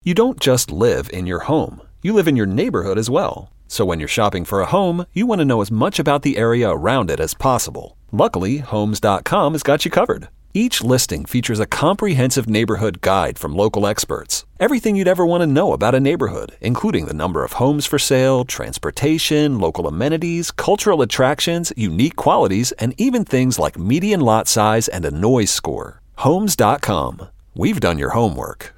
You don't just live in your home. You live in your neighborhood as well. So when you're shopping for a home, you want to know as much about the area around it as possible. Luckily, Homes.com has got you covered. Each listing features a comprehensive neighborhood guide from local experts. Everything you'd ever want to know about a neighborhood, including the number of homes for sale, transportation, local amenities, cultural attractions, unique qualities, and even things like median lot size and a noise score. Homes.com. We've done your homework.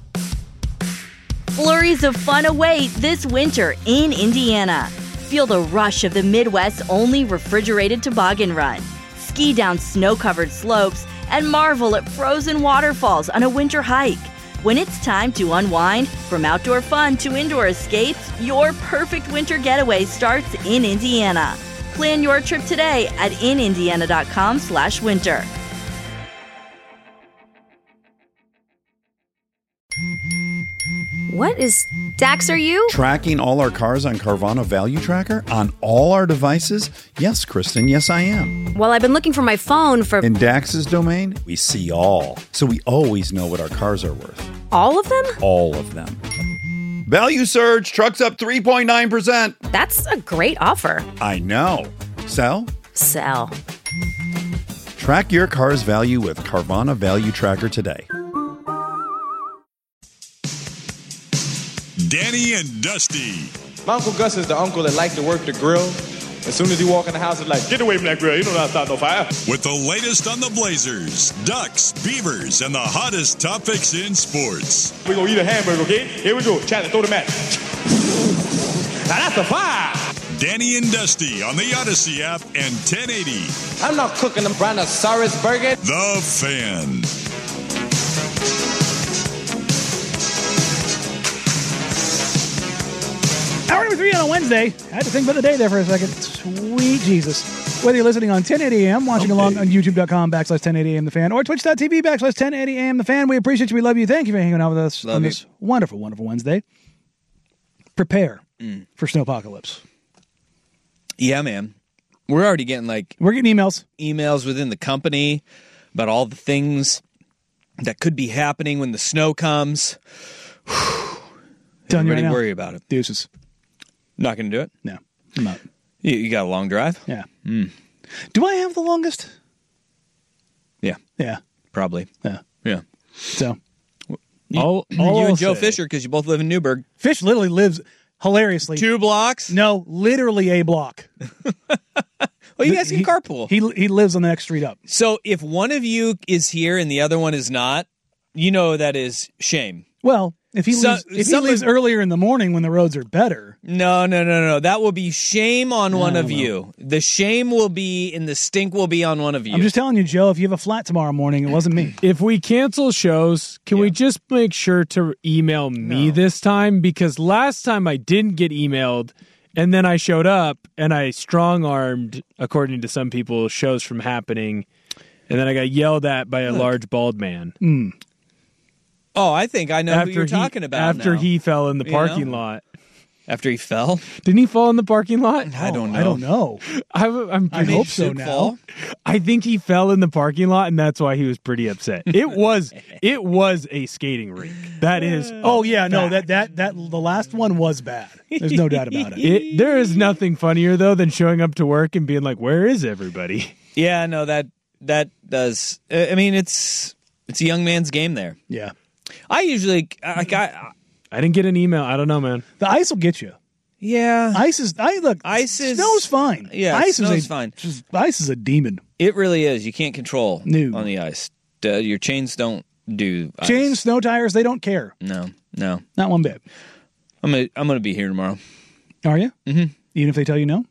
Flurries of fun await this winter in Indiana. Feel the rush of the Midwest's only refrigerated toboggan run. Ski down snow-covered slopes and marvel at frozen waterfalls on a winter hike. When it's time to unwind, from outdoor fun to indoor escapes, your perfect winter getaway starts in Indiana. Plan your trip today at inindiana.com/winter. What is Dax, are you? Tracking all our cars on Carvana Value Tracker on all our devices? Yes, Kristen, yes I am. Well, I've been looking for my phone for... In Dax's domain, we see all. So we always know what our cars are worth. All of them? All of them. Value surge, trucks up 3.9%. That's a great offer. I know. Sell? Sell. Track your car's value with Carvana Value Tracker today. Danny and Dusty. My Uncle Gus is the uncle that liked to work the grill. As soon as he walk in the house, it's like, get away from that grill. You don't know how to start no fire. With the latest on the Blazers, Ducks, Beavers, and the hottest topics in sports. We're going to eat a hamburger, okay? Here we go. Chandler, throw the mat. Now that's a fire. Danny and Dusty on the Odyssey app and 1080. I'm not cooking them brontosaurus burger. The Fan. Hour number 3 on a Wednesday. I had to think about the day there for a second. Sweet Jesus. Whether you're listening on 1080 AM, watching along on youtube.com/1080 AM The Fan, or twitch.tv/1080 AM The Fan, we appreciate you. We love you. Thank you for hanging out with us on this wonderful, wonderful Wednesday. Prepare for snowpocalypse. Yeah, man. We're already getting we're getting emails within the company about all the things that could be happening when the snow comes. Everybody worry about it. Deuces. Not going to do it? No, I'm not. You got a long drive? Yeah. Do I have the longest? Yeah. Yeah. Probably. Yeah. So. You and Joe Fisher, because you both live in Newburgh. Fish literally lives hilariously 2 blocks? No, literally a block. Well, you guys can carpool. He lives on the next street up. So if one of you is here and the other one is not, you know that is shame. Well, if he leaves earlier in the morning when the roads are better. No. That will be shame on one of you. The shame will be and the stink will be on one of you. I'm just telling you, Joe, if you have a flat tomorrow morning, it wasn't me. If we cancel shows, can we just make sure to email me this time? Because last time I didn't get emailed, and then I showed up and I strong-armed, according to some people, shows from happening, and then I got yelled at by a large bald man. Oh, I think I know who you're talking about After now. he fell in the parking lot. After he fell? Didn't he fall in the parking lot? I don't know. I don't know. I hope so now. Fall? I think he fell in the parking lot, and that's why he was pretty upset. It was a skating rink. That is. Oh yeah, no, that the last one was bad. There's no doubt about it. There is nothing funnier though than showing up to work and being like, "Where is everybody?" Yeah, no, that does. I mean, it's a young man's game there. Yeah. I usually I didn't get an email. I don't know, man. The ice will get you. Yeah. Ice is snow's fine. Yeah, snow's fine. Ice is a demon. It really is. You can't control No. on the ice. Your chains don't do ice. Chains, snow tires, they don't care. No. Not one bit. I'm gonna be here tomorrow. Are you? Mm-hmm. Even if they tell you no?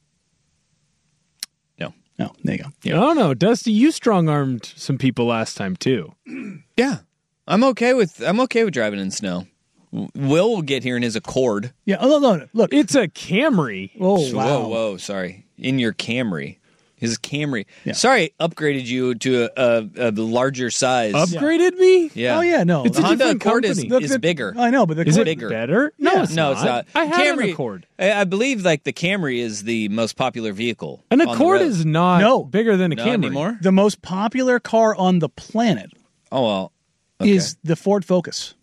No. No. There you go. I don't know, Dusty. You strong-armed some people last time too. Yeah. I'm okay with driving in snow. Will get here in his Accord. Yeah. Oh no. Look, it's a Camry. Oh wow. Whoa. Sorry. In your Camry. His Camry. Yeah. Sorry, upgraded you to a larger size. Upgraded me? Yeah. Oh yeah. No. The Honda Accord is bigger. I know, but is it bigger. better? No, Yeah. it's No, not. it's not. I had Camry, an Accord. I believe like the Camry is the most popular vehicle. An on the Accord road. is not bigger than a Not Camry anymore. The most popular car on the planet Oh well. Okay. is the Ford Focus.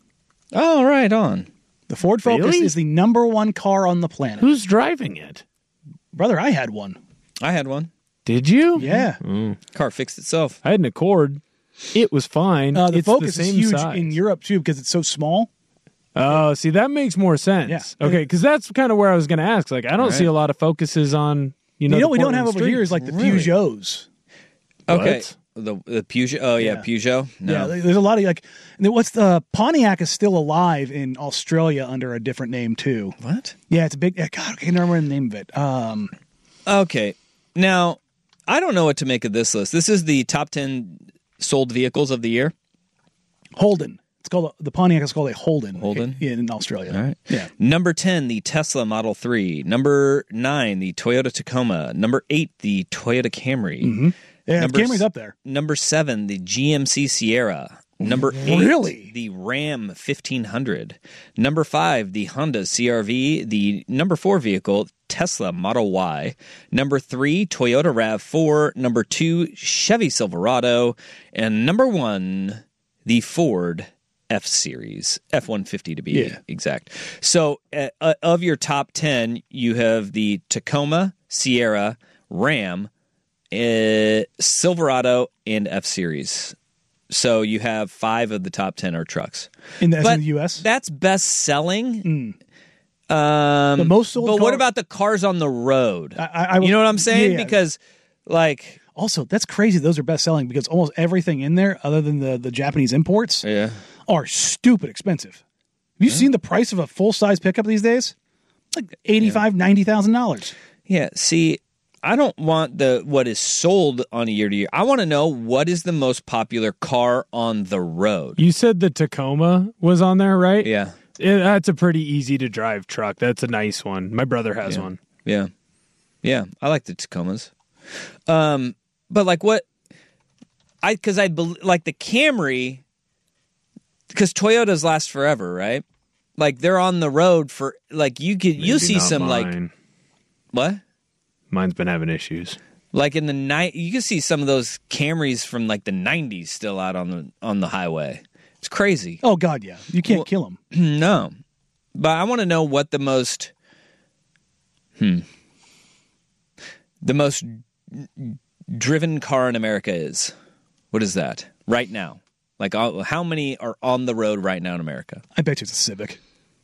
Oh, right on. The Ford Focus Really? is the number one car on the planet. Who's driving it? Brother, I had one. I had one. Did you? Yeah. Car fixed itself. I had an Accord. It was fine. The It's Focus the is same huge size. in Europe, too, because it's so small. Oh, see, that makes more sense. Yeah. Okay, because that's kind of where I was going to ask. Like, I don't Right. see a lot of focuses on, You know the what we don't have Portland over here is streets. like the Really? Peugeots. Okay. What? The Peugeot. Oh, yeah, Yeah. Peugeot. No. Yeah, there's a lot of like, what's the Pontiac is still alive in Australia under a different name, too. What? Yeah, it's a big, God, I can't remember the name of it. Okay. Now, I don't know what to make of this list. This is the top 10 sold vehicles of the year. Holden. It's called, the Pontiac is called a Holden. Holden? In Australia. All right. Yeah. Number 10, the Tesla Model 3. Number 9, the Toyota Tacoma. Number 8, the Toyota Camry. Yeah, Number Camry's up there. Number 7, the GMC Sierra. Number 8, Really? the Ram 1500. Number 5, the Honda CR-V. The number 4 vehicle, Tesla Model Y. Number 3, Toyota RAV4. Number 2, Chevy Silverado. And number 1, the Ford F-Series, F-150 to be exact. So of your top 10, you have the Tacoma, Sierra, Ram, Silverado, and F-Series. So you have 5 of the top 10 are trucks. In the U.S.? That's best selling. The most sold But car- what about the cars on the road? I you know what I'm saying? yeah. Because, like... Also, that's crazy. Those are best selling because almost everything in there, other than the Japanese imports, are stupid expensive. Have you seen the price of a full size pickup these days? Like $85,000, $90,000. Yeah, see, I don't want what is sold on a year to year. I want to know what is the most popular car on the road. You said the Tacoma was on there, right? Yeah. That's a pretty easy to drive truck. That's a nice one. My brother has one. Yeah. Yeah, I like the Tacomas. But like what I like the Camry, because Toyotas last forever, right? Like they're on the road for like you'll see not some mine. like what? Mine's been having issues. Like in the night, you can see some of those Camrys from like the 90s still out on the highway. It's crazy. Oh, God, yeah. You can't kill them. No. But I want to know what the most driven car in America is. What is that right now? Like how many are on the road right now in America? I bet you it's a Civic.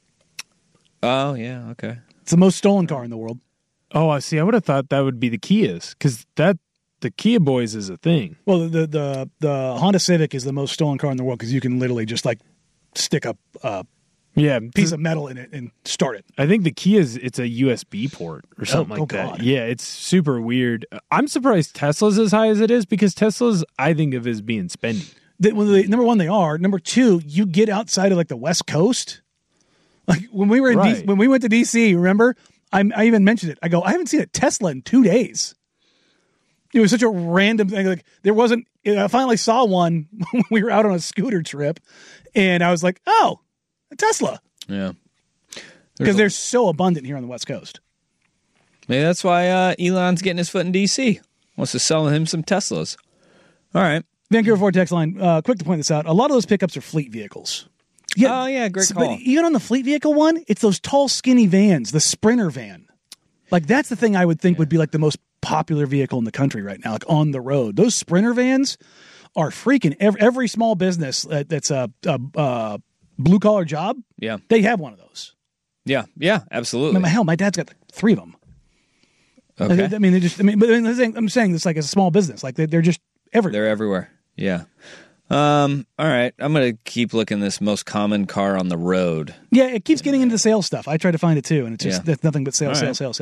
Oh, yeah, okay. It's the most stolen car in the world. Oh, I see. I would have thought that would be the Kias because the Kia Boys is a thing. Well, the Honda Civic is the most stolen car in the world because you can literally just like stick a piece of metal in it and start it. I think the Kia it's a USB port or something like that. God. Yeah, it's super weird. I'm surprised Tesla's as high as it is because Tesla's I think of as being spendy. Number one, they are. Number two, you get outside of like the West Coast. Like when we were in when we went to DC, remember? I even mentioned it. I go, I haven't seen a Tesla in 2 days. It was such a random thing. Like there wasn't. I finally saw one when we were out on a scooter trip, and I was like, oh, a Tesla. Yeah, because they're so abundant here on the West Coast. Maybe that's why Elon's getting his foot in DC. Wants to sell him some Teslas. All right. Vancouver Ford text line. Quick to point this out. A lot of those pickups are fleet vehicles. Yeah, oh yeah, great call. But even on the fleet vehicle one, it's those tall, skinny vans, the Sprinter van. Like that's the thing I would think would be like the most popular vehicle in the country right now, like on the road. Those Sprinter vans are freaking every small business that's a blue collar job. Yeah, they have one of those. Yeah, absolutely. I mean, hell, my dad's got 3 of them. Okay. I mean, they just. I mean, but I'm saying this like as a small business, like they're just everywhere. They're everywhere. Yeah. All right. I'm going to keep looking this most common car on the road. Yeah, it keeps getting into sales stuff. I try to find it too, and it's just it's nothing but sales.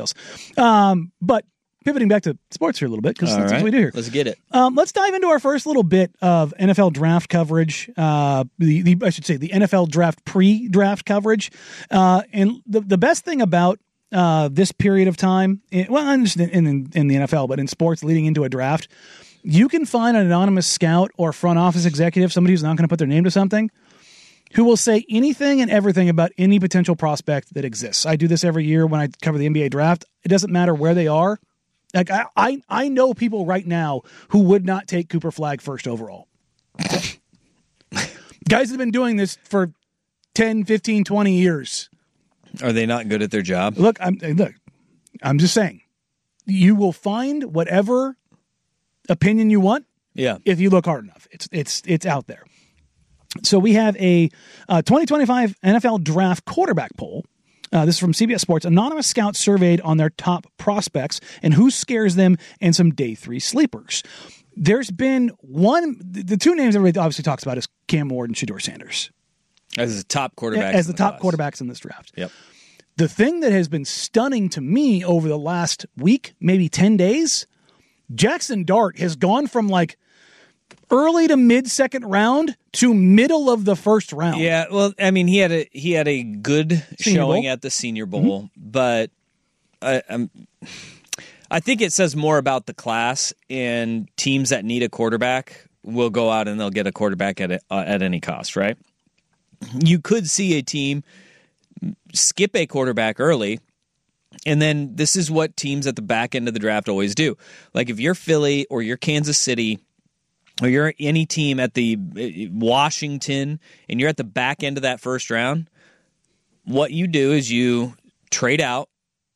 But pivoting back to sports here a little bit, because that's what we do here. Let's get it. Let's dive into our first little bit of NFL draft coverage. I should say the NFL draft pre-draft coverage. And the best thing about this period of time, not just in the NFL, but in sports leading into a draft, you can find an anonymous scout or front office executive, somebody who's not going to put their name to something, who will say anything and everything about any potential prospect that exists. I do this every year when I cover the NBA draft. It doesn't matter where they are. Like I know people right now who would not take Cooper Flagg first overall. Guys have been doing this for 10, 15, 20 years. Are they not good at their job? Look, I'm just saying, you will find whatever opinion you want. Yeah. If you look hard enough, it's out there. So we have a 2025 NFL Draft quarterback poll. This is from CBS Sports. Anonymous scouts surveyed on their top prospects and who scares them and some day 3 sleepers. There's been the two names everybody obviously talks about is Cam Ward and Shedeur Sanders. As the top quarterbacks. As the top quarterbacks in this draft. Yep. The thing that has been stunning to me over the last week, maybe 10 days, Jackson Dart has gone from like early to mid-second round to middle of the first round. Yeah, well, I mean, he had a good showing at the Senior Bowl, but I think it says more about the class, and teams that need a quarterback will go out and they'll get a quarterback at any cost, right? You could see a team skip a quarterback early, and then this is what teams at the back end of the draft always do. Like if you're Philly or you're Kansas City or you're any team at the Washington and you're at the back end of that first round, what you do is you trade out,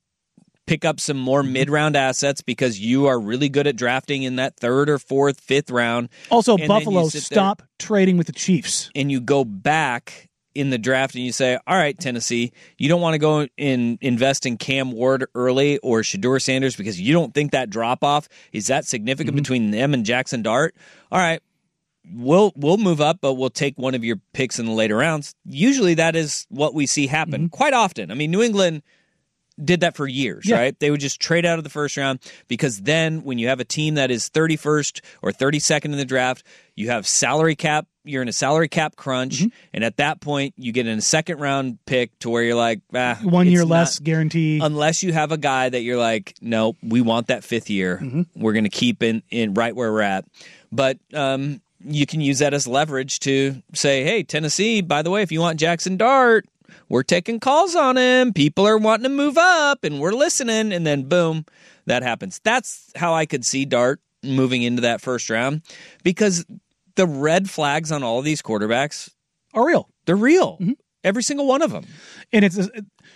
pick up some more mid-round assets because you are really good at drafting in that third or fourth, fifth round. Also, Buffalo, stop trading with the Chiefs. And you go back in the draft and you say, all right, Tennessee, you don't want to go and invest in Cam Ward early or Shedeur Sanders because you don't think that drop-off is that significant between them and Jackson Dart. All right, we'll move up, but we'll take one of your picks in the later rounds. Usually that is what we see happen quite often. I mean, New England did that for years, right? They would just trade out of the first round because then when you have a team that is 31st or 32nd in the draft, you have salary cap. You're in a salary cap crunch, and at that point, you get in a second round pick to where you're like, 1 year less guarantee. Unless you have a guy that you're like, no, we want that fifth year. We're going to keep in right where we're at. But you can use that as leverage to say, hey, Tennessee, by the way, if you want Jackson Dart, we're taking calls on him. People are wanting to move up, and we're listening. And then, boom, that happens. That's how I could see Dart moving into that first round because the red flags on all of these quarterbacks are real. They're real. Every single one of them. And it's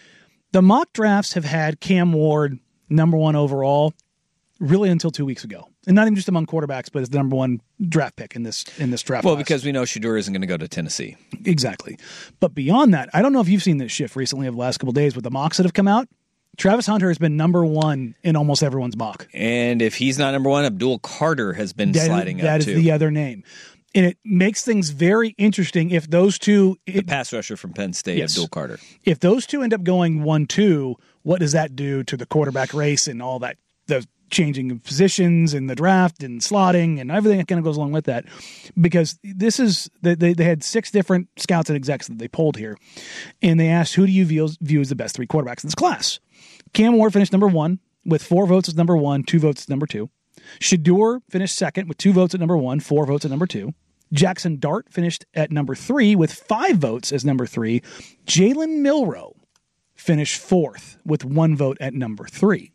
the mock drafts have had Cam Ward number 1 overall really until 2 weeks ago. And not even just among quarterbacks, but as the number 1 draft pick in this draft. Well, class. because we know Shedeur isn't going to go to Tennessee. Exactly. But beyond that, I don't know if you've seen this shift recently over the last couple of days with the mocks that have come out. Travis Hunter has been number 1 in almost everyone's mock. And if he's not number 1, Abdul Carter has been sliding up, too. That is the other name. And it makes things very interesting if those two... The pass rusher from Penn State, yes. Abdul Carter. If those two end up going 1-2, what does that do to the quarterback race and all that, the changing of positions in the draft and slotting and everything that kind of goes along with that? Because this is... They had 6 different scouts and execs that they polled here, and they asked, who do you view as the best 3 quarterbacks in this class? Cam Ward finished number 1 with 4 votes as number 1, 2 votes as number 2. Shedeur finished second with 2 votes at number 1, 4 votes at number 2. Jackson Dart finished at number 3 with 5 votes as number 3. Jalen Milroe finished 4th with 1 vote at number 3.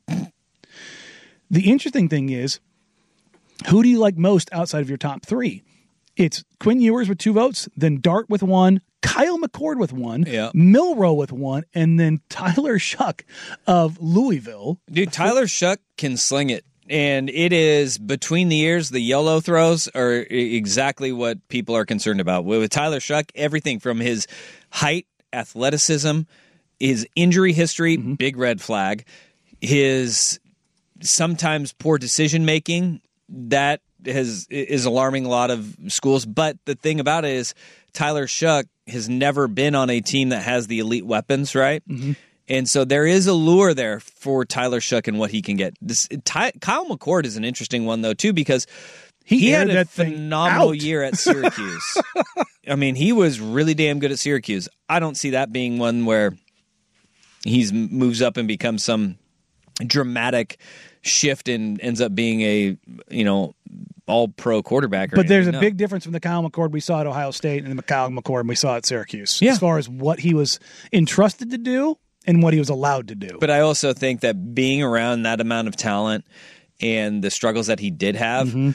The interesting thing is, who do you like most outside of your top 3? It's Quinn Ewers with 2 votes, then Dart with 1, Kyle McCord with 1, Milroe with 1, and then Tyler Shuck of Louisville. Dude, Tyler Shuck can sling it. And it is between the ears, the YOLO throws are exactly what people are concerned about. With Tyler Shuck, everything from his height, athleticism, his injury history, big red flag, his sometimes poor decision-making, that is alarming a lot of schools. But the thing about it is Tyler Shuck has never been on a team that has the elite weapons, right? And so there is a lure there for Tyler Shuck and what he can get. Kyle McCord is an interesting one, though, too, because he had a phenomenal year at Syracuse. I mean, he was really damn good at Syracuse. I don't see that being one where he moves up and becomes some dramatic shift and ends up being a, all-pro quarterback. But there's a big difference from the Kyle McCord we saw at Ohio State and the Kyle McCord we saw at Syracuse as far as what he was entrusted to do and what he was allowed to do. But I also think that being around that amount of talent and the struggles that he did have,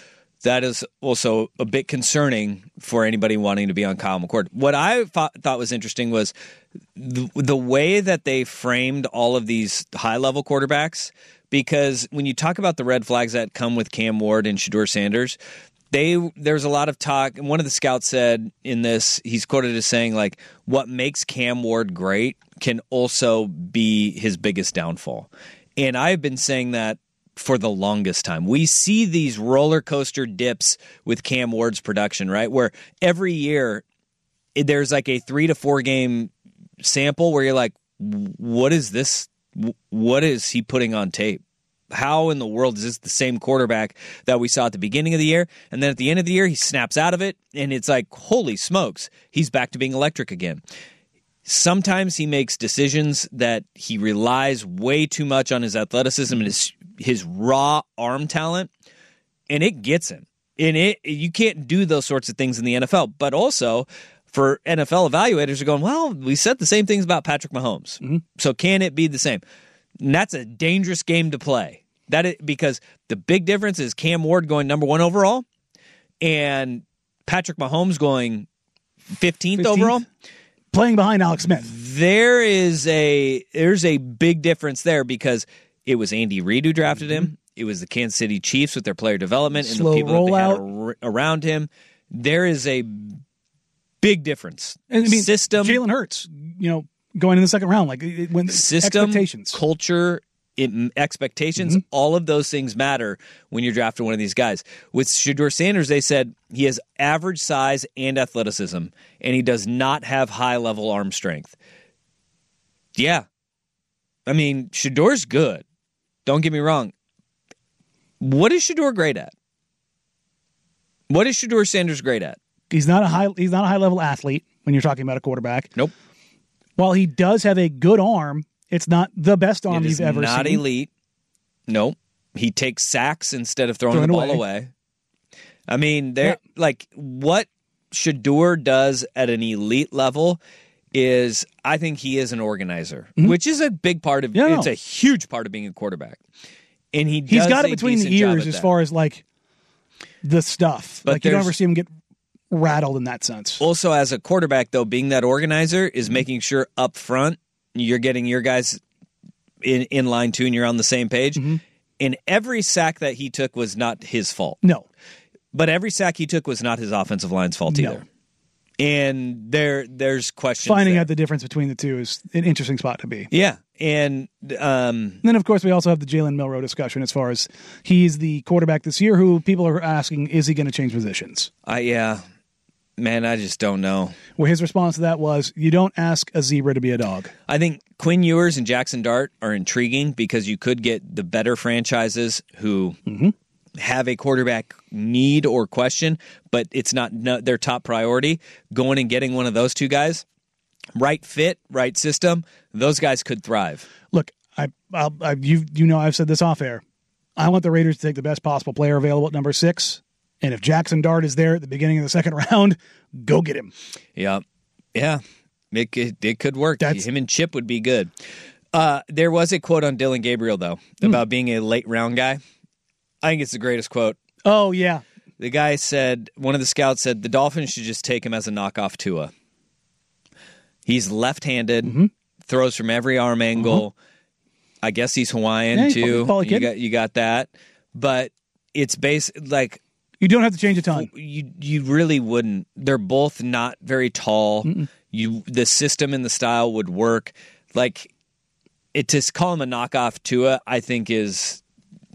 that is also a bit concerning for anybody wanting to be on Kyle McCord. What I thought was interesting was the way that they framed all of these high-level quarterbacks, because when you talk about the red flags that come with Cam Ward and Shedeur Sanders, there's a lot of talk, and one of the scouts said in this, he's quoted as saying, like, what makes Cam Ward great can also be his biggest downfall. And I've been saying that for the longest time. We see these roller coaster dips with Cam Ward's production, right? Where every year there's like a 3 to 4 game sample where you're like, what is this? What is he putting on tape? How in the world is this the same quarterback that we saw at the beginning of the year? And then at the end of the year, he snaps out of it, and it's like, holy smokes, he's back to being electric again. Sometimes he makes decisions that he relies way too much on his athleticism and his raw arm talent, and it gets him. And you can't do those sorts of things in the NFL. But also, for NFL evaluators are going, well, we said the same things about Patrick Mahomes. Mm-hmm. So can it be the same? And that's a dangerous game to play. Because the big difference is Cam Ward going number 1 overall and Patrick Mahomes going 15th overall. Playing behind Alex Smith. There's a big difference there because it was Andy Reid who drafted him. It was the Kansas City Chiefs with their player development and the people that they had around him. There is a big difference. And I mean, system, Jalen Hurts, going in the second round, like when system, expectations, culture, expectations, all of those things matter when you're drafting one of these guys. With Shedeur Sanders, they said he has average size and athleticism, and he does not have high-level arm strength. Yeah. I mean, Shedeur's good. Don't get me wrong. What is Shedeur great at? What is Shedeur Sanders great at? He's not a high-level athlete when you're talking about a quarterback. Nope. While he does have a good arm, it's not the best arm you've ever seen. Not elite. Nope. He takes sacks instead of throwing the ball away. I mean, what Shedeur does at an elite level is, I think he is an organizer, which is a big part of it's a huge part of being a quarterback. And he's got it between the ears as far as like the stuff. But like you don't ever see him get rattled in that sense. Also, as a quarterback, though, being that organizer is making sure up front you're getting your guys in line too, and you're on the same page. Mm-hmm. And every sack that he took was not his fault. No. But every sack he took was not his offensive line's fault either. And there's questions. Finding out the difference between the two is an interesting spot to be. Yeah. And then, of course, we also have the Jalen Milroe discussion as far as he's the quarterback this year who people are asking, is he going to change positions? Yeah. Man, I just don't know. Well, his response to that was, you don't ask a zebra to be a dog. I think Quinn Ewers and Jackson Dart are intriguing because you could get the better franchises who have a quarterback need or question, but it's not their top priority. Going and getting one of those two guys, right fit, right system, those guys could thrive. Look, I've said this off air. I want the Raiders to take the best possible player available at number 6. And if Jackson Dart is there at the beginning of the second round, go get him. Yeah. It could work. Him and Chip would be good. There was a quote on Dylan Gabriel, though, about being a late round guy. I think it's the greatest quote. Oh, yeah. The guy said, one of the scouts said, the Dolphins should just take him as a knockoff Tua. He's left-handed, throws from every arm angle. I guess he's Hawaiian, too. You got that. But it's like... You don't have to change a ton. You really wouldn't. They're both not very tall. The system and the style would work. Like, to call him a knockoff Tua, I think is...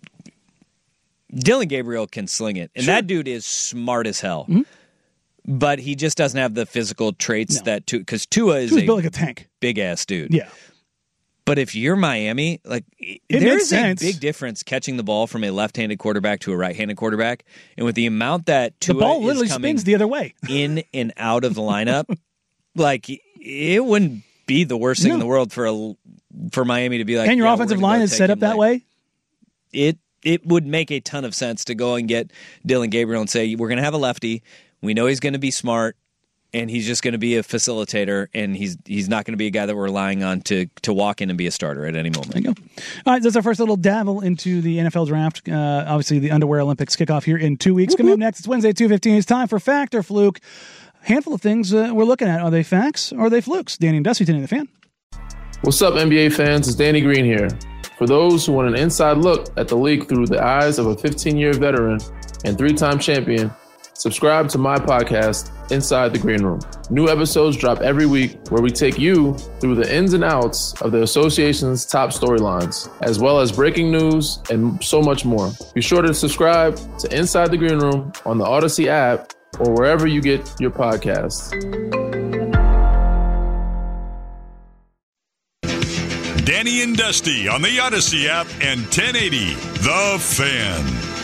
Dylan Gabriel can sling it. And that dude is smart as hell. But he just doesn't have the physical traits that Tua... Because Tua is built like a tank. Big-ass dude. Yeah. But if you're Miami, like there is a big difference catching the ball from a left-handed quarterback to a right-handed quarterback, and with the amount that Tua the ball literally spins the other way in and out of the lineup, like it wouldn't be the worst thing in the world for Miami to be like. And your offensive line is set up that way. It would make a ton of sense to go and get Dylan Gabriel and say, we're going to have a lefty. We know he's going to be smart. and he's just going to be a facilitator, and he's not going to be a guy that we're relying on to walk in and be a starter at any moment. There you go. All right, that's our first little dabble into the NFL draft. Obviously, the Underwear Olympics kick off here in 2 weeks. Coming up next, it's Wednesday, 2:15. It's time for Fact or Fluke. Handful of things we're looking at. Are they facts or are they flukes? Danny and Dusty, Danny the Fan. What's up, NBA fans? It's Danny Green here. For those who want an inside look at the league through the eyes of a 15-year veteran and 3-time champion, subscribe to my podcast, Inside the Green Room. New episodes drop every week where we take you through the ins and outs of the association's top storylines, as well as breaking news and so much more. Be sure to subscribe to Inside the Green Room on the Odyssey app or wherever you get your podcasts. Danny and Dusty on the Odyssey app and 1080 The Fan.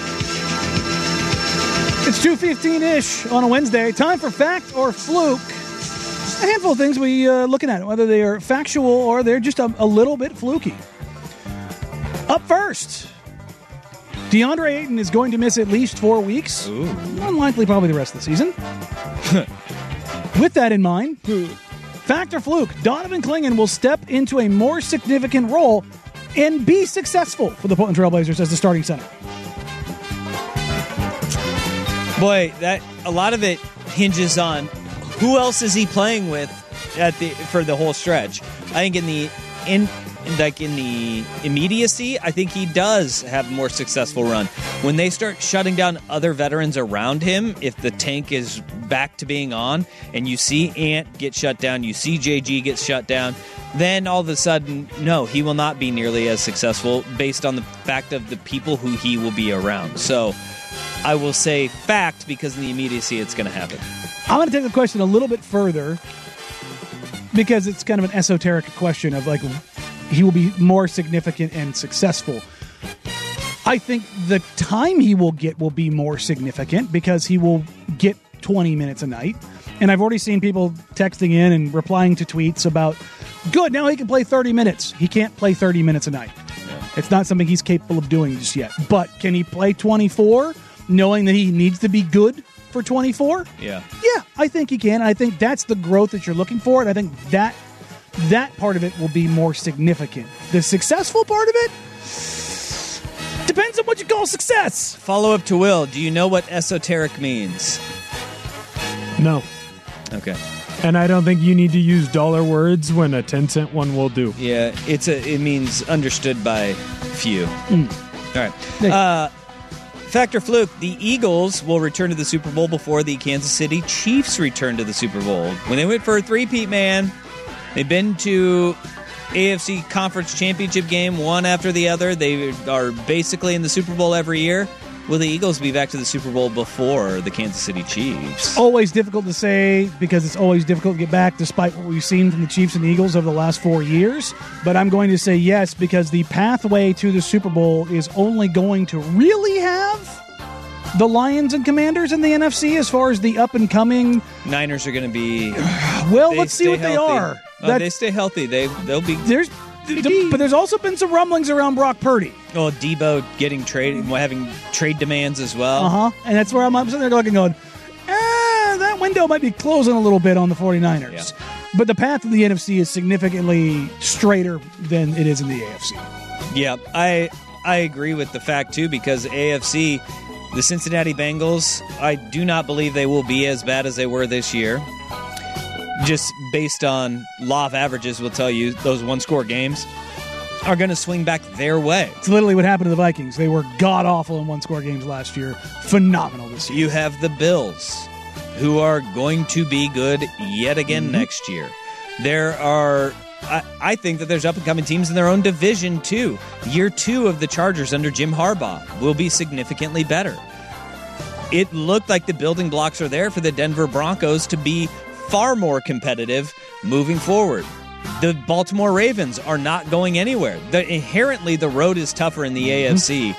It's 2:15-ish on a Wednesday. Time for Fact or Fluke. A handful of things we looking at, whether they are factual or they're just a little bit fluky. Up first, DeAndre Ayton is going to miss at least 4 weeks. Ooh. Unlikely probably the rest of the season. With that in mind, fact or fluke, Donovan Clingan will step into a more significant role and be successful for the Portland Trailblazers as the starting center. Boy, that a lot of it hinges on who else is he playing with for the whole stretch. I think in the immediacy, I think he does have a more successful run. When they start shutting down other veterans around him, if the tank is back to being on, and you see Ant get shut down, you see JG get shut down, then all of a sudden, no, he will not be nearly as successful based on the fact of the people who he will be around. So I will say fact because in the immediacy it's going to happen. I'm going to take the question a little bit further because it's kind of an esoteric question of like he will be more significant and successful. I think the time he will get will be more significant because he will get 20 minutes a night. And I've already seen people texting in and replying to tweets about, good, now he can play 30 minutes. He can't play 30 minutes a night. Yeah. It's not something he's capable of doing just yet. But can he play 24, knowing that he needs to be good for 24? Yeah, I think he can. I think that's the growth that you're looking for. And I think that part of it will be more significant. The successful part of it depends on what you call success. Follow up to Will. Do you know what esoteric means? No. Okay. And I don't think you need to use dollar words when a 10-cent one will do. Yeah, it means understood by few. All right. Fact or fluke, the Eagles will return to the Super Bowl before the Kansas City Chiefs return to the Super Bowl. When they went for a three-peat, man, they've been to AFC Conference Championship game one after the other. They are basically in the Super Bowl every year. Will the Eagles be back to the Super Bowl before the Kansas City Chiefs? Always difficult to say because it's always difficult to get back despite what we've seen from the Chiefs and the Eagles over the last 4 years. But I'm going to say yes because the pathway to the Super Bowl is only going to really have the Lions and Commanders in the NFC as far as the up-and-coming. Niners are going to be... Well, let's see what healthy. They are. Oh, they stay healthy. They'll be... But there's also been some rumblings around Brock Purdy. Oh, Debo getting having trade demands as well. And that's where I'm sitting there looking going, that window might be closing a little bit on the 49ers. Yeah. But the path to the NFC is significantly straighter than it is in the AFC. Yeah, I agree with the fact, too, because AFC, the Cincinnati Bengals, I do not believe they will be as bad as they were this year. Just based on law of averages will tell you those one-score games are going to swing back their way. It's literally what happened to the Vikings. They were god-awful in one-score games last year. Phenomenal this year. You have the Bills, who are going to be good yet again next year. There are... I think that there's up-and-coming teams in their own division, too. Year 2 of the Chargers under Jim Harbaugh will be significantly better. It looked like the building blocks are there for the Denver Broncos to be far more competitive moving forward. The Baltimore Ravens are not going anywhere. Inherently, the road is tougher in the AFC.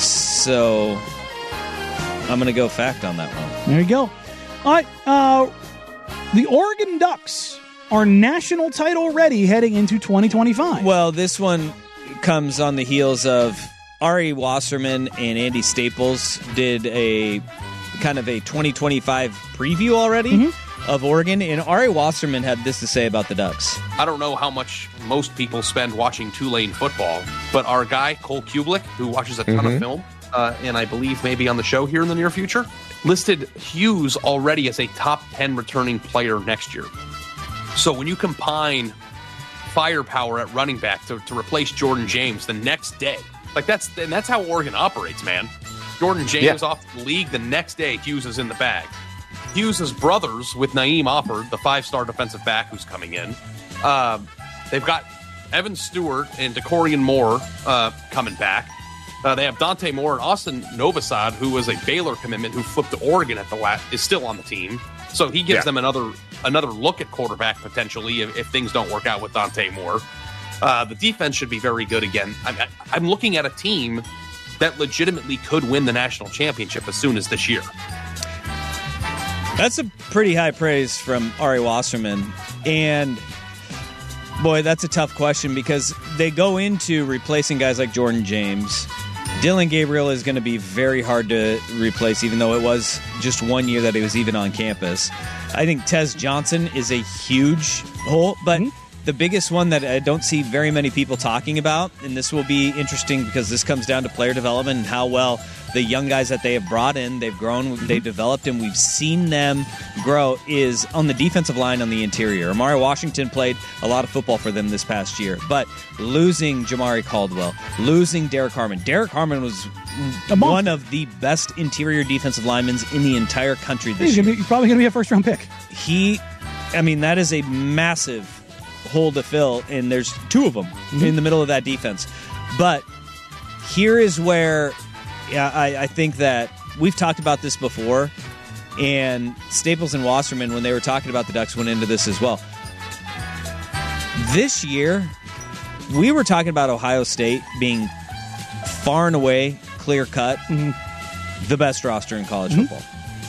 So I'm going to go fact on that one. There you go. All right. The Oregon Ducks are national title ready heading into 2025. Well, this one comes on the heels of Ari Wasserman and Andy Staples did a kind of a 2025 preview already. of Oregon, and Ari Wasserman had this to say about the Ducks. I don't know how much most people spend watching Tulane football, but our guy, Cole Kublik, who watches a ton of film, and I believe maybe on the show here in the near future, listed Hughes already as a top 10 returning player next year. So when you combine firepower at running back to replace Jordan James the next day, that's how Oregon operates, man. Jordan James off the league, the next day Hughes is in the bag. Hughes is brothers with Naeem Offord, the 5-star defensive back who's coming in. They've got Evan Stewart and DeCorian Moore coming back. They have Dante Moore and Austin Novosad, who was a Baylor commitment who flipped to Oregon at the is still on the team. So he gives them another look at quarterback potentially if things don't work out with Dante Moore. The defense should be very good again. I'm looking at a team that legitimately could win the national championship as soon as this year. That's a pretty high praise from Ari Wasserman. And, boy, that's a tough question because they go into replacing guys like Jordan James. Dylan Gabriel is going to be very hard to replace, even though it was just 1 year that he was even on campus. I think Tez Johnson is a huge hole, but the biggest one that I don't see very many people talking about, and this will be interesting because this comes down to player development and how well the young guys that they have brought in, they've grown, they've developed, and we've seen them grow, is on the defensive line on the interior. Amari Washington played a lot of football for them this past year, but losing Jamari Caldwell, losing Derek Harmon. Derek Harmon was one of the best interior defensive linemen in the entire country this year. He's probably going to be a first-round pick. That is a massive hole to fill, and there's two of them in the middle of that defense. But here is where I think that we've talked about this before, and Staples and Wasserman, when they were talking about the Ducks, went into this as well. This year, we were talking about Ohio State being far and away, clear-cut, the best roster in college football.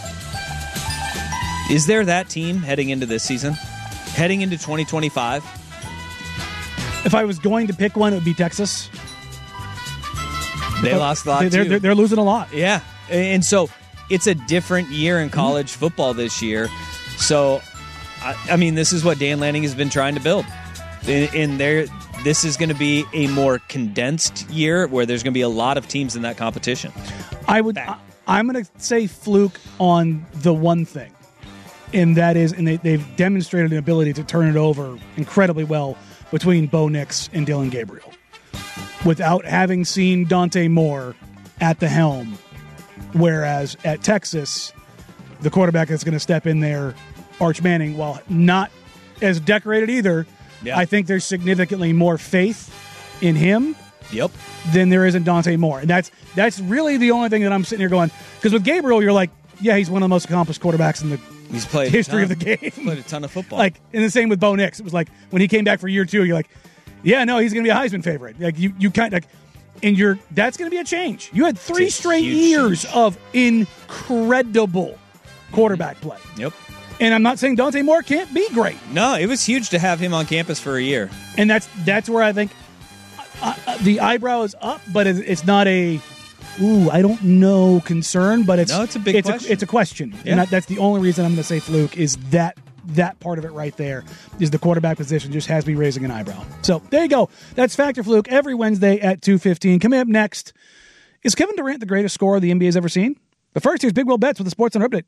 Is there that team heading into this season? Heading into 2025? If I was going to pick one, it would be Texas. They lost a lot, too. They're losing a lot. Yeah. And so it's a different year in college football this year. So, this is what Dan Lanning has been trying to build. This is going to be a more condensed year where there's going to be a lot of teams in that competition. I'm going to say fluke on the one thing. And that is, they've demonstrated an ability to turn it over incredibly well between Bo Nix and Dylan Gabriel. Without having seen Dante Moore at the helm, whereas at Texas, the quarterback that's going to step in there, Arch Manning, while not as decorated either, I think there's significantly more faith in him than there is in Dante Moore. And that's really the only thing that I'm sitting here going, because with Gabriel, you're like, yeah, he's one of the most accomplished quarterbacks in the history of the game. He's played a ton of football. And the same with Bo Nix. It was like when he came back for year 2, you're like, yeah, no, he's going to be a Heisman favorite. Like you kind of, and that's going to be a change. You had 3 straight years of incredible quarterback play. Yep. And I'm not saying Dante Moore can't be great. No, it was huge to have him on campus for a year. And that's where I think the eyebrow is up, but it's not a I don't know concern, but it's a big question. It's a question. Yeah. And that's the only reason I'm going to say fluke is that part of it right there is the quarterback position just has me raising an eyebrow. So there you go. That's Factor Fluke every Wednesday at 2:15. Coming up next, is Kevin Durant the greatest scorer the NBA's ever seen? But first, here's Big Will Betts with the Sports Center update.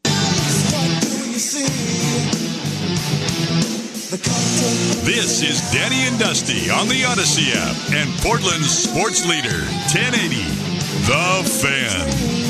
This is Danny and Dusty on the Odyssey app and Portland's sports leader, 1080, The Fan.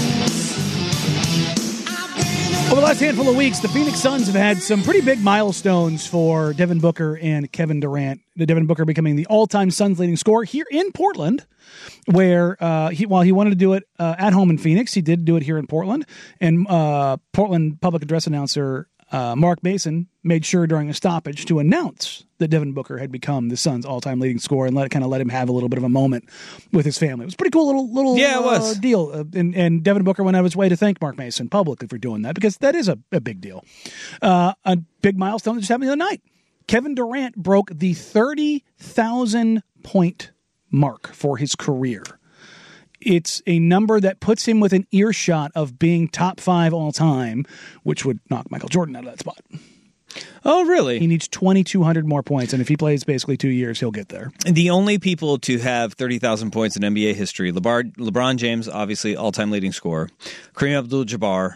Over the last handful of weeks, the Phoenix Suns have had some pretty big milestones for Devin Booker and Kevin Durant. Devin Booker becoming the all-time Suns leading scorer here in Portland, where while he wanted to do it at home in Phoenix, he did do it here in Portland. And Portland public address announcer Mark Mason made sure during a stoppage to announce that Devin Booker had become the Suns' all-time leading scorer and let him have a little bit of a moment with his family. It was a pretty cool little it was. deal. And Devin Booker went out of his way to thank Mark Mason publicly for doing that because that is a big deal. A big milestone that just happened the other night. Kevin Durant broke the 30,000 point mark for his career. it's a number that puts him within earshot of being top 5 all time, which would knock Michael Jordan out of that spot. Oh, really? He needs 2,200 more points, and if he plays basically 2 years, he'll get there. The only people to have 30,000 points in NBA history, LeBron James, obviously all-time leading scorer. Kareem Abdul-Jabbar.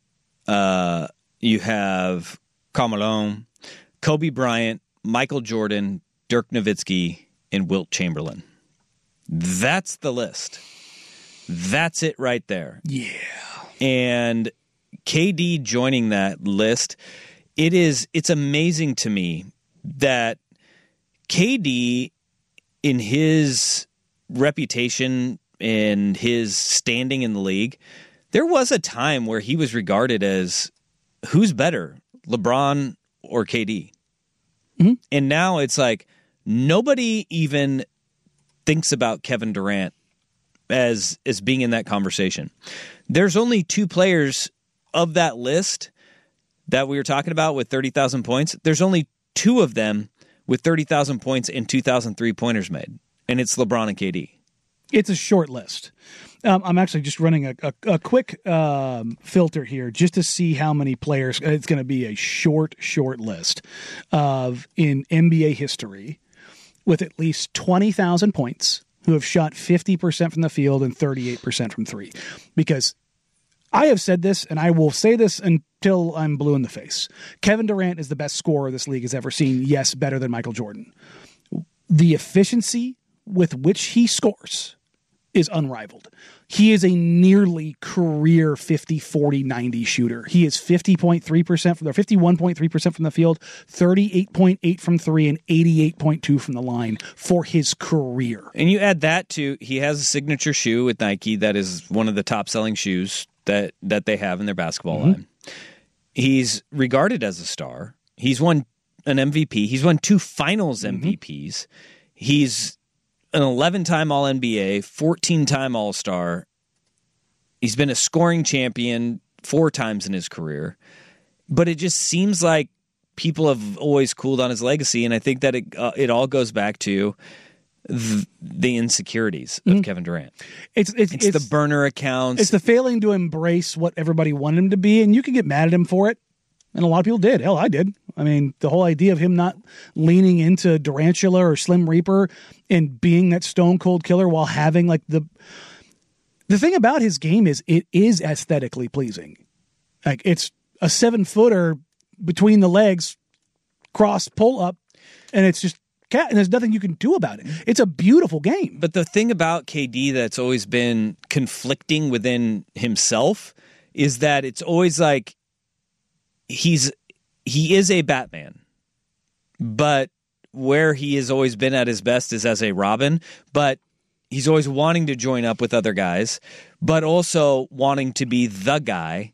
You have Karl Malone, Kobe Bryant, Michael Jordan, Dirk Nowitzki, and Wilt Chamberlain. That's the list. That's it right there. Yeah. And KD joining that list, it's amazing to me that KD, in his reputation and his standing in the league, there was a time where he was regarded as who's better, LeBron or KD. Mm-hmm. And now it's like nobody even thinks about Kevin Durant as being in that conversation. There's only 2 players of that list that we were talking about with 30,000 points. There's only 2 of them with 30,000 points and 2,000 3-pointers made, and it's LeBron and KD. It's a short list. I'm actually just running a quick filter here just to see how many players. It's going to be a short list of in NBA history with at least 20,000 points who have shot 50% from the field and 38% from 3. Because I have said this, and I will say this until I'm blue in the face. Kevin Durant is the best scorer this league has ever seen. Yes, better than Michael Jordan. The efficiency with which he scores is unrivaled. He is a nearly career 50, 40, 90 shooter. He is 50.3% from the 51.3% from the field, 38.8 from 3, and 88.2 from the line for his career. And you add that to he has a signature shoe with Nike that is one of the top selling shoes that they have in their basketball line. He's regarded as a star. He's won an MVP. He's won 2 finals MVPs. He's an 11-time All-NBA, 14-time All-Star. He's been a scoring champion 4 times in his career. But it just seems like people have always cooled on his legacy, and I think that it all goes back to the insecurities of Kevin Durant. It's the burner accounts. It's the failing to embrace what everybody wanted him to be, and you can get mad at him for it. And a lot of people did. Hell, I did. I mean, the whole idea of him not leaning into Durantula or Slim Reaper and being that stone cold killer while having like the thing about his game is it is aesthetically pleasing. Like it's a 7-footer between the legs, cross pull up, and it's just and there's nothing you can do about it. It's a beautiful game. But the thing about KD that's always been conflicting within himself is that it's always like he is a Batman, but where he has always been at his best is as a Robin, but he's always wanting to join up with other guys, but also wanting to be the guy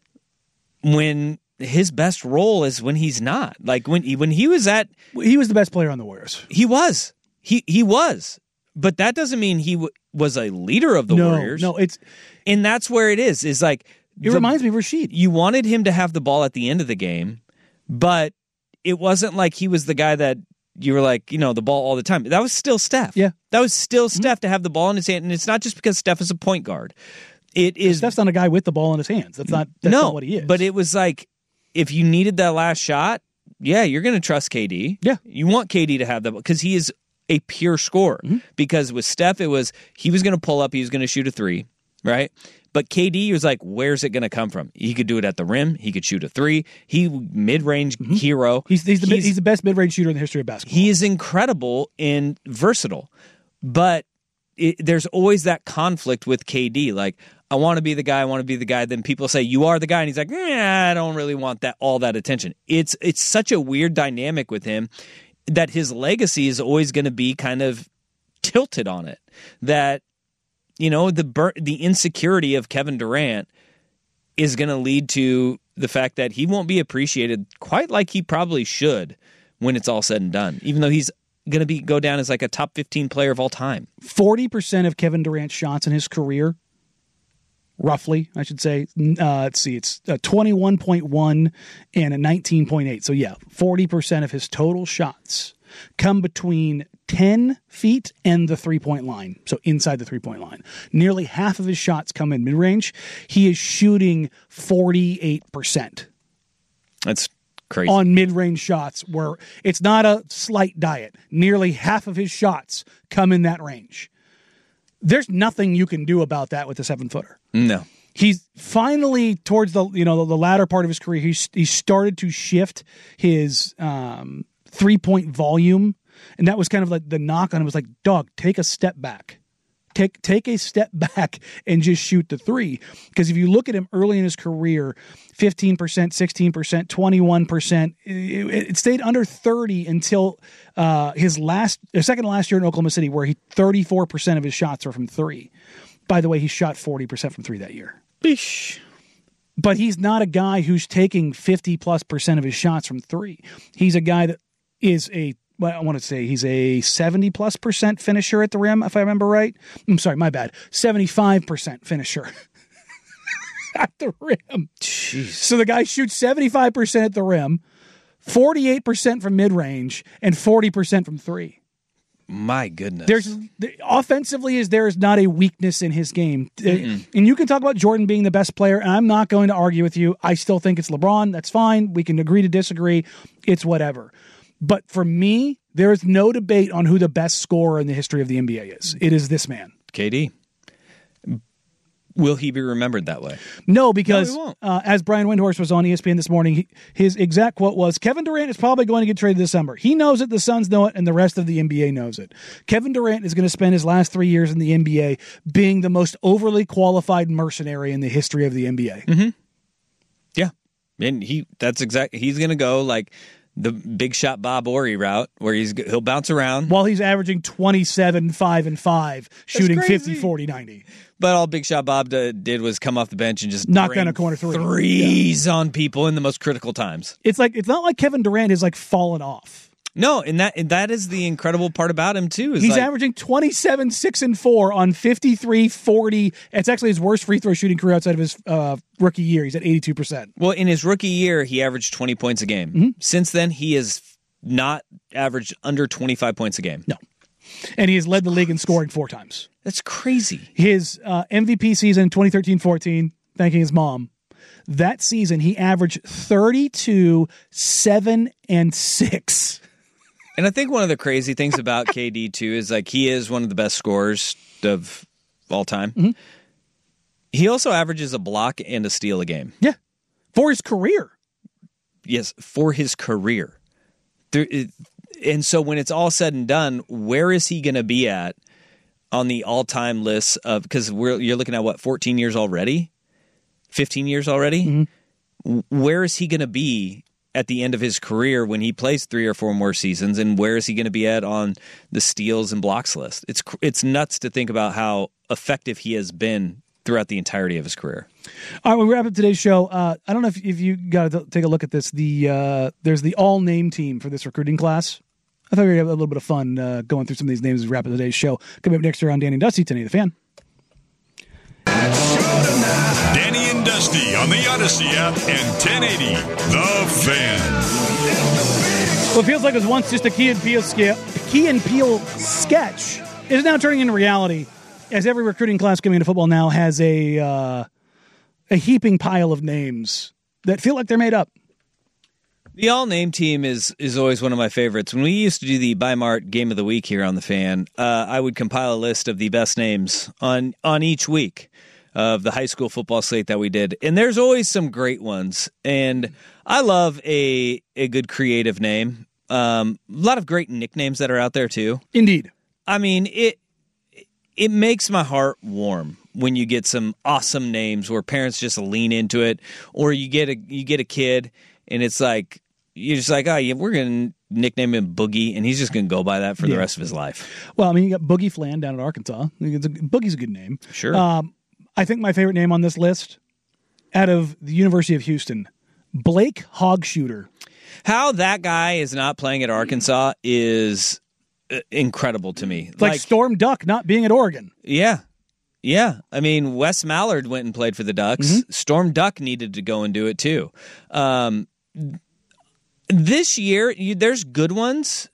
when his best role is when he's not. Like when he was the best player on the Warriors. He was. He was. But that doesn't mean he was a leader of the Warriors. No, and that's where it is like it reminds me of Rasheed. You wanted him to have the ball at the end of the game, but it wasn't like he was the guy that you were like, the ball all the time. That was still Steph. Yeah. That was still Steph to have the ball in his hand. And it's not just because Steph is a point guard. It is. Steph's not a guy with the ball in his hands. That's not what he is. But it was like, if you needed that last shot, yeah, you're going to trust KD. Yeah. You want KD to have that because he is a pure scorer. Because with Steph, it was he was going to pull up, he was going to shoot a 3, right? But KD was like, where's it going to come from? He could do it at the rim. He could shoot a 3. He mid-range hero. He's the best mid-range shooter in the history of basketball. He is incredible and versatile. But there's always that conflict with KD. Like, I want to be the guy. Then people say, you are the guy. And he's like, I don't really want all that attention. It's such a weird dynamic with him that his legacy is always going to be kind of tilted on it. That, the insecurity of Kevin Durant is going to lead to the fact that he won't be appreciated quite like he probably should when it's all said and done, even though he's going to go down as like a top 15 player of all time. 40% of Kevin Durant's shots in his career, roughly, I should say. Let's see, it's 21.1 and a 19.8. So yeah, 40% of his total shots come between 10 feet and the three-point line, so inside the three-point line. Nearly half of his shots come in mid-range. He is shooting 48%. That's crazy. On mid-range shots, where it's not a slight diet. Nearly half of his shots come in that range. There's nothing you can do about that with a 7-footer. No. He's finally towards the latter part of his career. He started to shift his 3-point volume, and that was kind of like the knock on him. Was like, dog, take a step back. Take a step back and just shoot the three. Because if you look at him early in his career, 15%, 16%, 21%, it stayed under 30 until his second to last year in Oklahoma City, where 34% of his shots were from three. By the way, he shot 40% from three that year. Bish. But he's not a guy who's taking 50+% of his shots from three. He's a guy that is I want to say he's a 70+% finisher at the rim, if I remember right. I'm sorry, my bad. 75% finisher at the rim. Jeez. So the guy shoots 75% at the rim, 48% from mid-range, and 40% from three. My goodness. Offensively, there is not a weakness in his game. And you can talk about Jordan being the best player, and I'm not going to argue with you. I still think it's LeBron. That's fine. We can agree to disagree. It's whatever. But for me, there is no debate on who the best scorer in the history of the NBA is. It is this man. KD. Will he be remembered that way? No, because he won't. As Brian Windhorst was on ESPN this morning, his exact quote was, Kevin Durant is probably going to get traded this summer. He knows it, the Suns know it, and the rest of the NBA knows it. Kevin Durant is going to spend his last 3 years in the NBA being the most overly qualified mercenary in the history of the NBA. Mm-hmm. Yeah. And he's going to go like the big shot Bob Horry route, where he'll bounce around. While he's averaging 27, 5, and 5, shooting 50, 40, 90. But all Big Shot Bob did was come off the bench and just knock down a corner three. Threes on people in the most critical times. It's not like Kevin Durant has fallen off. No, and that is the incredible part about him too. He's averaging 27, 6, and 4 on 53, 40. It's actually his worst free throw shooting career outside of his rookie year. He's at 82%. Well, in his rookie year, he averaged 20 points a game. Mm-hmm. Since then, he has not averaged under 25 points a game. No. And he has led the league in scoring 4 times. That's crazy. His MVP season, 2013-14, thanking his mom, that season he averaged 32, 7, and 6. And I think one of the crazy things about KD, too, is like he is one of the best scorers of all time. Mm-hmm. He also averages a block and a steal a game. Yeah. For his career. Yes, for his career. And so when it's all said and done, where is he going to be at on the all-time list of, because you're looking at, 14 years already? 15 years already? Mm-hmm. Where is he going to be at the end of his career when he plays 3 or 4 more seasons, and where is he going to be at on the steals and blocks list? It's nuts to think about how effective he has been throughout the entirety of his career. All right, we'll wrap up today's show. I don't know if you got to take a look at this. There's the all-name team for this recruiting class. I thought we were going to have a little bit of fun going through some of these names as we wrap up today's show. Coming up next year on Danny and Dusty, 1080 The Fan. Danny and Dusty on the Odyssey app and 1080 The Fan. What feels like it was once just a Key and Peele sketch is now turning into reality, as every recruiting class coming into football now has a heaping pile of names that feel like they're made up. The all-name team is always one of my favorites. When we used to do the Bi-Mart Game of the Week here on The Fan, I would compile a list of the best names on each week of the high school football slate that we did. And there's always some great ones. And I love a good creative name. A lot of great nicknames that are out there, too. Indeed. I mean, it makes my heart warm when you get some awesome names where parents just lean into it, or you get a kid and it's like, you're just like, yeah, we're going to nickname him Boogie, and he's just going to go by that for the rest of his life. Well, I mean, you got Boogie Flan down at Arkansas. Boogie's a good name. Sure. I think my favorite name on this list, out of the University of Houston, Blake Hogshooter. How that guy is not playing at Arkansas is incredible to me. Like Storm Duck not being at Oregon. Yeah. Yeah. I mean, Wes Mallard went and played for the Ducks. Mm-hmm. Storm Duck needed to go and do it too. This year, there's good ones,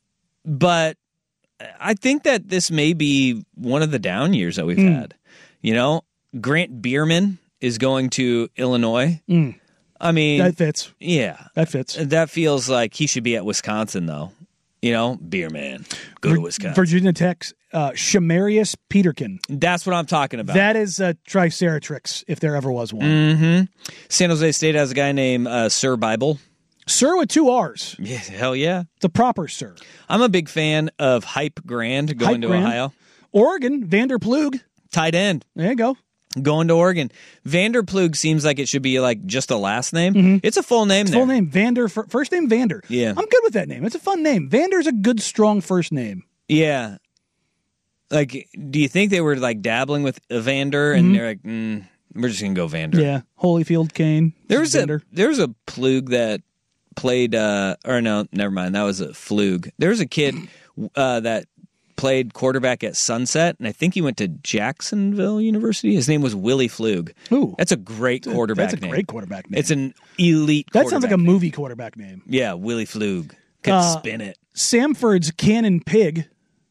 But I think that this may be one of the down years that we've had. You know, Grant Bierman is going to Illinois. I mean, that fits. Yeah, that fits. That feels like he should be at Wisconsin, though. You know, Bierman, go to Wisconsin. Virginia Tech's Shamarius Peterkin. That's what I'm talking about. That is a Triceratrix, if there ever was one. San Jose State has a guy named Sir Bible. Sir with 2 R's. Yeah, hell yeah. It's a proper Sir. I'm a big fan of Hype Grand going to Ohio. Oregon, Vander Plug. Tight end. There you go. Going to Oregon. Vander Plug seems like it should be like just a last name. It's a full name there. Full name, Vander. First name, Vander. Yeah. I'm good with that name. It's a fun name. Vander's a good, strong first name. Yeah. Like, do you think they were like dabbling with Evander and they're like, we're just going to go Vander? Yeah. Holyfield, Kane. There was a Plug that played, or no, never mind. That was a Flug. There was a kid that played quarterback at Sunset, and I think he went to Jacksonville University. His name was Willie Flug. Ooh. That's a great quarterback name. That's a great quarterback name. It's an elite That sounds like a movie quarterback name. Yeah, Willie Flug. Could spin it. Samford's Cannon Pig.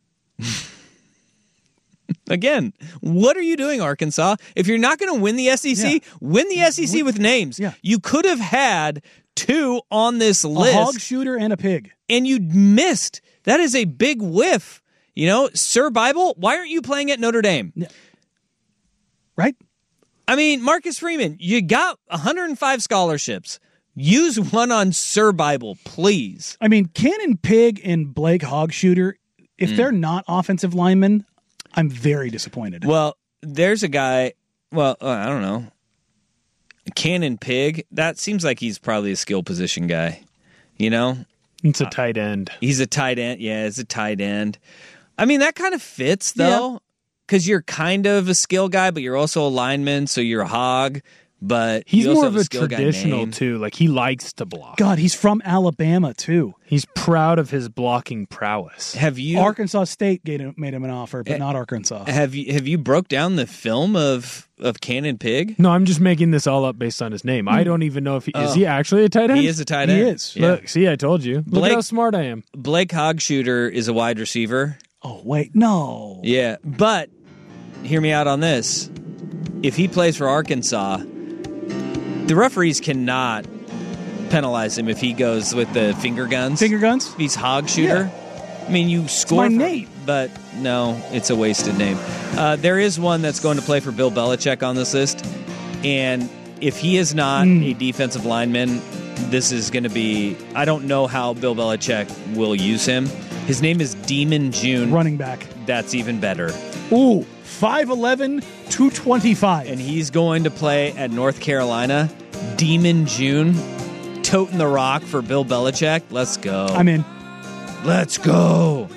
Again, what are you doing, Arkansas? If you're not going to win the SEC, win the SEC with names. Yeah. You could have had 2 on this list. A hog shooter and a pig. And you missed. That is a big whiff. You know, Sir Bible, why aren't you playing at Notre Dame? Yeah. Right? I mean, Marcus Freeman, you got 105 scholarships. Use one on Sir Bible, please. I mean, Cannon Pig and Blake Hogshooter, if they're not offensive linemen, I'm very disappointed. Well, there's a guy, I don't know. Cannon Pig, that seems like he's probably a skill position guy. You know? It's a tight end. He's a tight end. Yeah, it's a tight end. I mean, that kind of fits, though, because you're kind of a skill guy, but you're also a lineman, so you're a hog. But he's you also more have of a skill guy traditional, name. too. Like, he likes to block. God, he's from Alabama, too. He's proud of his blocking prowess. Arkansas State made him an offer, but not Arkansas. Have you broke down the film of Cannon Pig? No, I'm just making this all up based on his name. I don't even know if is he actually a tight end? He is a tight end. He is. Yeah. Look, see, I told you. Look at how smart I am. Blake Hogshooter is a wide receiver. Oh, wait, no. Yeah, but hear me out on this. If he plays for Arkansas, the referees cannot penalize him if he goes with the finger guns. Finger guns? If he's hog shooter. Yeah. I mean, you score. It's my name. But no, it's a wasted name. There is one that's going to play for Bill Belichick on this list. And if he is not a defensive lineman, this is going to be... I don't know how Bill Belichick will use him. His name is Demon June. Running back. That's even better. Ooh, 5'11", 225. And he's going to play at North Carolina. Demon June, toting the rock for Bill Belichick. Let's go. I'm in. Let's go.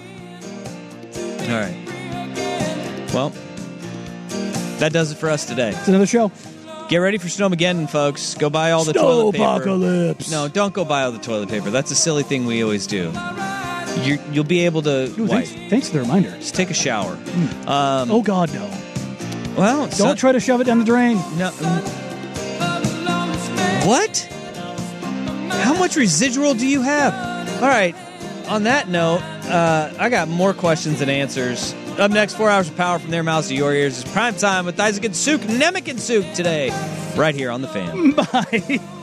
All right. Well, that does it for us today. It's another show. Get ready for Snowmageddon, folks. Go buy all the toilet paper. Snowpocalypse. No, don't go buy all the toilet paper. That's a silly thing we always do. You'll be able to wipe. Thanks for the reminder. Just take a shower. Oh, God, no. Well, don't try to shove it down the drain. No. What? How much residual do you have? All right. On that note, I got more questions than answers. Up next, 4 hours of power from their mouths to your ears is Prime Time with Isaac and Suk, Nemec and Suk today, right here on The Fan. Bye.